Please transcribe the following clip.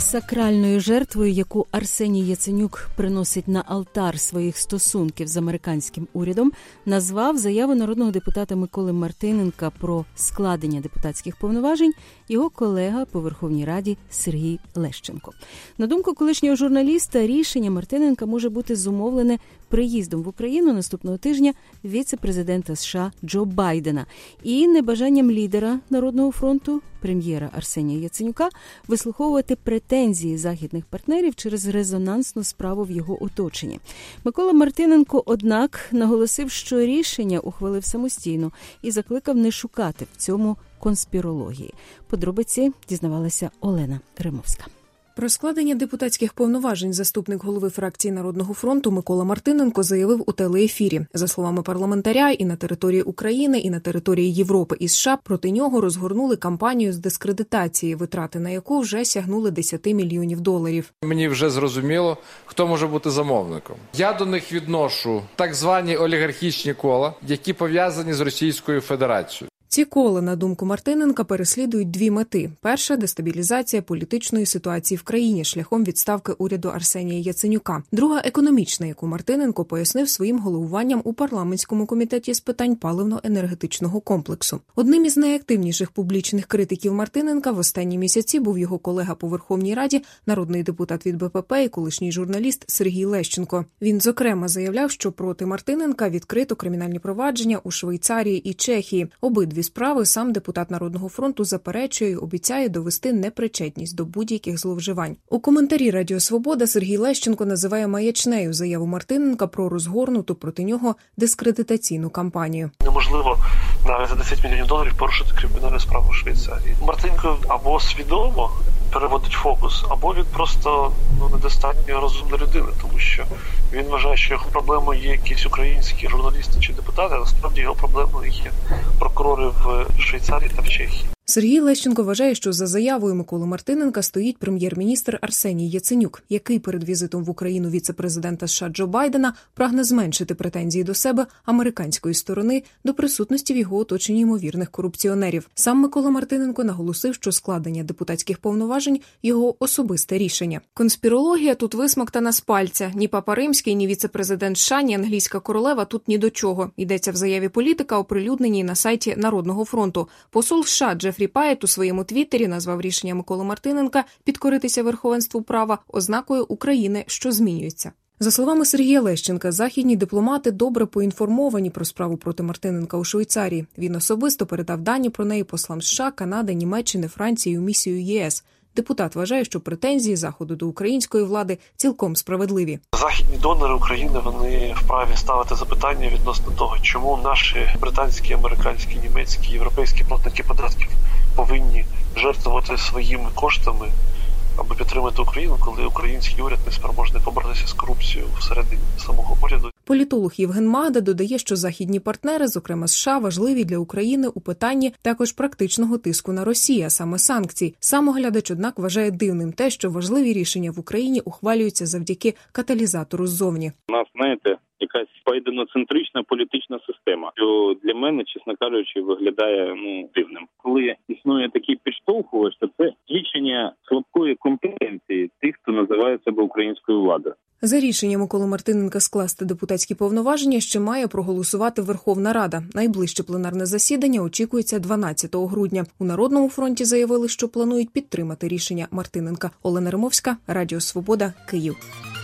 Сакральною жертвою, яку Арсеній Яценюк приносить на алтар своїх стосунків з американським урядом, назвав заяву народного депутата Миколи Мартиненка про складення депутатських повноважень його колега по Верховній Раді Сергій Лещенко. На думку колишнього журналіста, рішення Мартиненка може бути зумовлене приїздом в Україну наступного тижня віце-президента США Джо Байдена і небажанням лідера Народного фронту, прем'єра Арсенія Яценюка, вислуховувати претензії західних партнерів через резонансну справу в його оточенні. Микола Мартиненко, однак, наголосив, що рішення ухвалив самостійно і закликав не шукати в цьому конспірології. Подробиці дізнавалася Олена Римовська. Про складення депутатських повноважень заступник голови фракції Народного фронту Микола Мартиненко заявив у телеефірі. За словами парламентаря, і на території України, і на території Європи і США проти нього розгорнули кампанію з дискредитації, витрати на яку вже сягнули $10 мільйонів. Мені вже зрозуміло, хто може бути замовником. Я до них відношу так звані олігархічні кола, які пов'язані з Російською Федерацією. Ці кола, на думку Мартиненка, переслідують дві мети. Перша – дестабілізація політичної ситуації в країні шляхом відставки уряду Арсенія Яценюка. Друга – економічна, яку Мартиненко пояснив своїм головуванням у парламентському комітеті з питань паливно-енергетичного комплексу. Одним із найактивніших публічних критиків Мартиненка в останні місяці був його колега по Верховній Раді, народний депутат від БПП і колишній журналіст Сергій Лещенко. Він, зокрема, заявляв, що проти Мартиненка відкрито кримінальні провадження у Швейцарії і Чехії. Обидві справи сам депутат Народного фронту заперечує і обіцяє довести непричетність до будь-яких зловживань. У коментарі Радіо Свобода Сергій Лещенко називає маячнею заяву Мартиненка про розгорнуту проти нього дискредитаційну кампанію. Неможливо навіть за $10 мільйонів порушити кримінальну справу у Швейцарії. Мартиненко або свідомо переводить фокус, або він просто недостатньо розумна людина, тому що він вважає, що його проблемою є якісь українські журналісти чи депутати, а насправді його проблемою є прокурори в Швейцарії та в Чехії. Сергій Лещенко вважає, що за заявою Миколи Мартиненка стоїть прем'єр-міністр Арсеній Яценюк, який перед візитом в Україну віце-президента США Джо Байдена прагне зменшити претензії до себе американської сторони до присутності в його оточенні ймовірних корупціонерів. Сам Микола Мартиненко наголосив, що складення депутатських повноважень – його особисте рішення. Конспірологія тут висмоктана з пальця. Ні Папа Римський, ні віце-президент США, ні англійська королева тут ні до чого. Йдеться в заяві політика, оприлюдненій на сайті Народного фронту. Посол США Джефрі Паєт у своєму твіттері назвав рішення Миколи Мартиненка підкоритися верховенству права ознакою України, що змінюється. За словами Сергія Лещенка, західні дипломати добре поінформовані про справу проти Мартиненка у Швейцарії. Він особисто передав дані про неї послам США, Канади, Німеччини, Франції у місію ЄС. Депутат вважає, що претензії Заходу до української влади цілком справедливі. Західні донори України, вони вправі ставити запитання відносно того, чому наші британські, американські, німецькі, європейські платники податків повинні жертвувати своїми коштами, аби підтримати Україну, коли український уряд не спроможний поборотися з корупцією всередині самого уряду. Політолог Євген Магда додає, що західні партнери, зокрема США, важливі для України у питанні також практичного тиску на Росію, а саме санкцій. Сам оглядач, однак, вважає дивним те, що важливі рішення в Україні ухвалюються завдяки каталізатору ззовні. У нас, якась байденоцентрична політична система, що для мене, чесно кажучи, виглядає дивним. Коли існує такий підштовхувач, то це свідчення слабкої компетенції тих, хто називає себе українською владою. За рішенням Миколи Мартиненка скласти депутатські повноваження ще має проголосувати Верховна Рада. Найближче пленарне засідання очікується 12 грудня. У Народному фронті заявили, що планують підтримати рішення Мартиненка. Олена Римовська, Радіо Свобода, Київ.